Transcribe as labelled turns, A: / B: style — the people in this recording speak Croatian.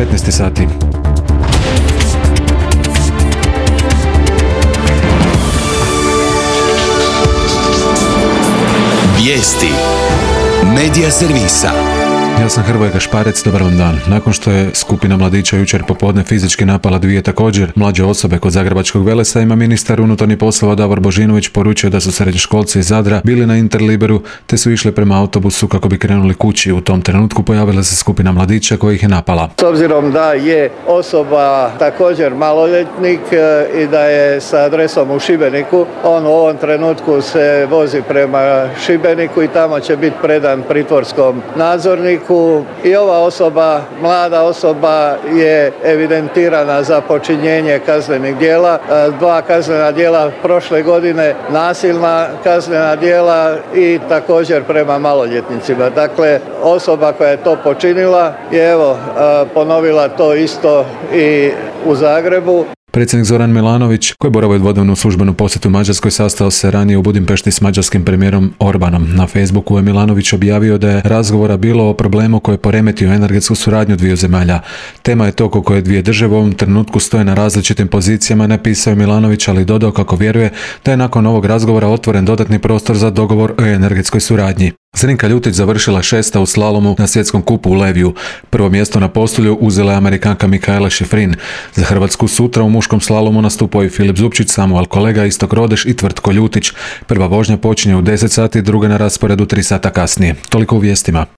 A: 15 sati.
B: Vijesti Medija servisa.
A: Ja sam Hrvoje Gašparec, dobar vam dan. Nakon što je skupina mladića jučer popodne fizički napala dvije također mlađe osobe kod Zagrebačkog Velesajma, ministar unutarnjih poslova Davor Božinović poručio da su srednjoškolci iz Zadra bili na Interliberu te su išli prema autobusu kako bi krenuli kući. U tom trenutku pojavila se skupina mladića koja ih je napala.
C: S obzirom da je osoba također maloljetnik i da je sa adresom u Šibeniku, on u ovom trenutku se vozi prema Šibeniku i tamo će biti predan pritvorskom nadzorniku. I ova osoba, mlada osoba, je evidentirana za počinjenje kaznenih djela. 2 kaznena djela prošle godine, nasilna kaznena djela i također prema maloljetnicima. Dakle, osoba koja je to počinila je ponovila to isto i u Zagrebu.
A: Predsjednik Zoran Milanović, koji boravio dvodnevnu službenu posjetu Mađarskoj, sastao se ranije u Budimpešti s mađarskim premijerom Orbanom. Na Facebooku je Milanović objavio da je razgovora bilo o problemu koji je poremetio energetsku suradnju dviju zemalja. Tema je to oko koje dvije države u ovom trenutku stoje na različitim pozicijama, napisao je Milanović, ali dodao kako vjeruje da je nakon ovog razgovora otvoren dodatni prostor za dogovor o energetskoj suradnji. Zrinka Ljutić završila 6. u slalomu na svjetskom kupu u Leviju. Prvo mjesto na postolju uzela je Amerikanka Mikaela Šifrin. Za Hrvatsku sutra u muškom slalomu nastupaju Filip Zupčić, Samuel Kolega, Istok Rodeš i Tvrtko Ljutić. Prva vožnja počinje u 10 sati, druga na rasporedu 3 sata kasnije. Toliko u vijestima.